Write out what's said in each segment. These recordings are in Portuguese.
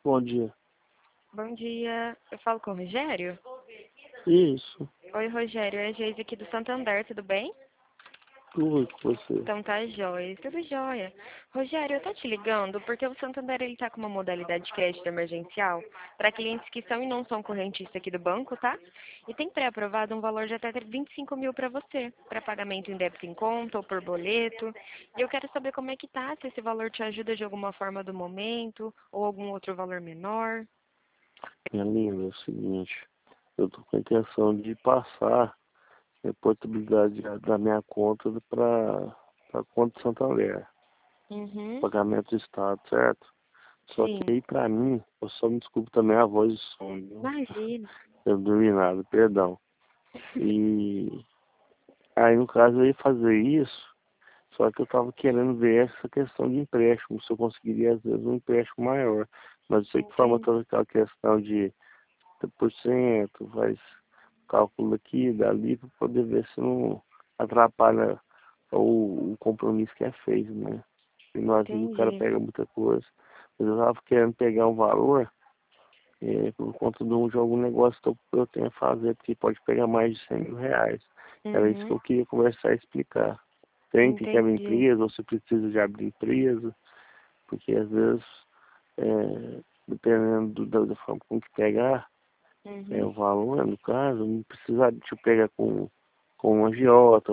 Bom dia. Bom dia, eu falo com o Rogério? Isso, Oi, Rogério, é a Geise aqui do Santander, tudo bem? tudo com você. Então tá jóia, tudo jóia. Rogério, eu tô te ligando porque o Santander ele tá com uma modalidade de crédito emergencial para clientes que são e não são correntistas aqui do banco, tá? E tem pré-aprovado um valor de até 25 mil para você, para pagamento em débito em conta ou por boleto. E eu quero saber como é que tá, se esse valor te ajuda de alguma forma do momento ou algum outro valor menor. Minha linda, é o seguinte, eu tô com a intenção de passar a portabilidade da minha conta para a conta de Santander, Uhum, pagamento do Estado, certo? Só que sim, aí pra mim, eu só me desculpe também a voz de sono, viu? imagina. Eu não dormi nada, perdão. E aí no caso eu ia fazer isso, só que eu tava querendo ver essa questão de empréstimo, se eu conseguiria às vezes um empréstimo maior. Mas eu sei que forma Entendi. toda aquela questão de 30%, faz cálculo aqui, dali, para poder ver se não atrapalha o compromisso que é feito, né? E nós o cara Entendi. pega muita coisa. Mas eu estava querendo pegar um valor por conta de algum negócio que eu tenho a fazer, porque pode pegar mais de 100 mil reais. Era isso que Uhum. eu queria conversar e explicar. Que abrir Entendi. empresa, ou se precisa de abrir empresa, porque às vezes, dependendo da forma como que pegar, o Uhum. valor, no caso, não precisa de eu pegar com um agiota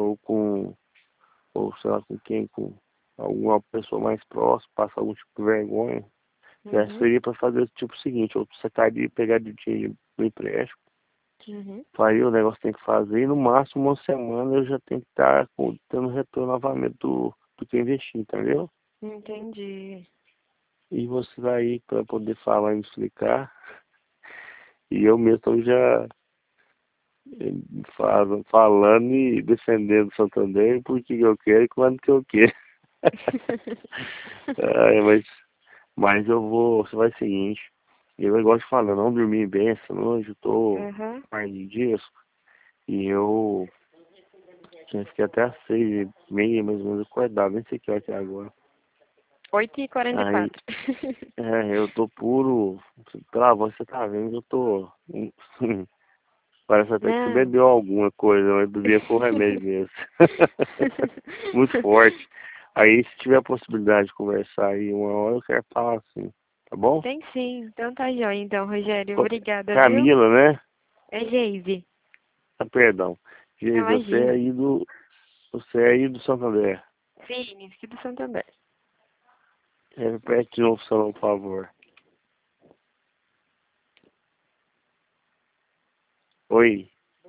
ou sei lá com quem, com alguma pessoa mais próxima, passar algum tipo de vergonha. Já Uhum. seria para fazer tipo o seguinte, ou você tá de pegar de dinheiro no empréstimo, Uhum. aí o negócio tem que fazer, e no máximo uma semana eu já tenho que estar tendo retorno novamente do que eu investi, entendeu? Entendi. E você vai aí para poder falar e me explicar, e eu mesmo já falando e defendendo o Santander porque eu quero e quando que eu quero. É, mas eu vou, você vai o seguinte, eu gosto de falar, não dormi bem essa noite, eu tô Uhum. mais de dias, e eu fiquei até às 6h30, mais ou menos, acordado, nem sei que hora que é agora. Oito e quarenta e Aí, quatro. eu tô puro, pela voz que você tá vendo, eu tô, parece até que você Não. bebeu alguma coisa, mas bebia foi o remédio mesmo. Muito forte. Aí, se tiver a possibilidade de conversar aí uma hora, eu quero falar assim, tá bom? Tem sim. Então tá jóia, então, Rogério. Obrigada, viu? Camila, né? É Geise. Ah, perdão. Geise, Imagina. você é aí do Santander. Sim, aqui do Santander. Repete de novo, seu nome, por favor. Oi.